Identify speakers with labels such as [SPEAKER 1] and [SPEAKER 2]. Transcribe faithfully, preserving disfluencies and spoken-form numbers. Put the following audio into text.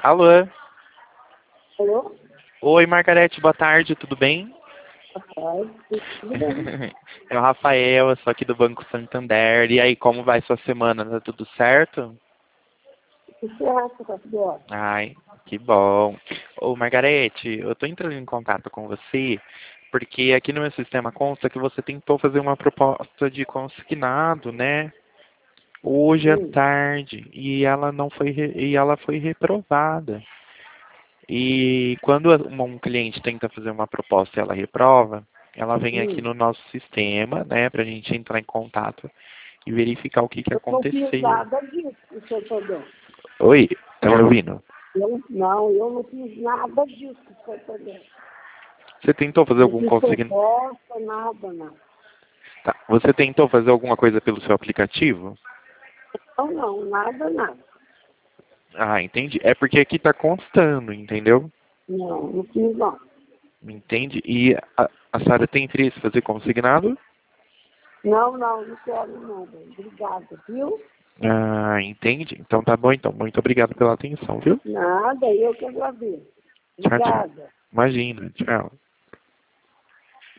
[SPEAKER 1] Alô?
[SPEAKER 2] Alô?
[SPEAKER 1] Oi, Margarete, boa tarde, tudo bem?
[SPEAKER 2] Boa tarde, tudo bem?
[SPEAKER 1] É o Rafael, eu sou aqui do Banco Santander. E aí, como vai sua semana? Tá tudo certo?
[SPEAKER 2] O que você acha, Gabriel?
[SPEAKER 1] Ai, que bom. Ô, Margarete, eu tô entrando em contato com você porque aqui no meu sistema consta que você tentou fazer uma proposta de consignado, né? Hoje à
[SPEAKER 2] Sim,
[SPEAKER 1] tarde, e ela não foi re- e ela foi reprovada. E quando um cliente tenta fazer uma proposta e ela reprova, ela vem aqui
[SPEAKER 2] sim.
[SPEAKER 1] no nosso sistema, né, para a gente entrar em contato e verificar o que, que
[SPEAKER 2] Eu não fiz
[SPEAKER 1] aconteceu.
[SPEAKER 2] nada disso, senhor Tadeu.
[SPEAKER 1] Oi, tá me ouvindo?
[SPEAKER 2] Eu, não, eu não fiz nada disso, senhor Tadeu.
[SPEAKER 1] Você tentou fazer
[SPEAKER 2] Não
[SPEAKER 1] algum
[SPEAKER 2] fiz
[SPEAKER 1] consignado?
[SPEAKER 2] proposta, nada, não.
[SPEAKER 1] Tá. Você tentou fazer alguma coisa pelo seu aplicativo?
[SPEAKER 2] Não, não, nada, nada.
[SPEAKER 1] Ah, entendi. É porque aqui tá constando, entendeu?
[SPEAKER 2] Não, não fiz, não.
[SPEAKER 1] Entende? E a, a senhora tem interesse em fazer consignado?
[SPEAKER 2] Não, não, não quero, não, bem. Obrigada, viu?
[SPEAKER 1] Ah, entende? Então tá bom, então. Muito obrigado pela atenção, viu?
[SPEAKER 2] Nada, eu que agradeço.
[SPEAKER 1] Tchau, tchau.
[SPEAKER 2] Obrigada.
[SPEAKER 1] Imagina, tchau.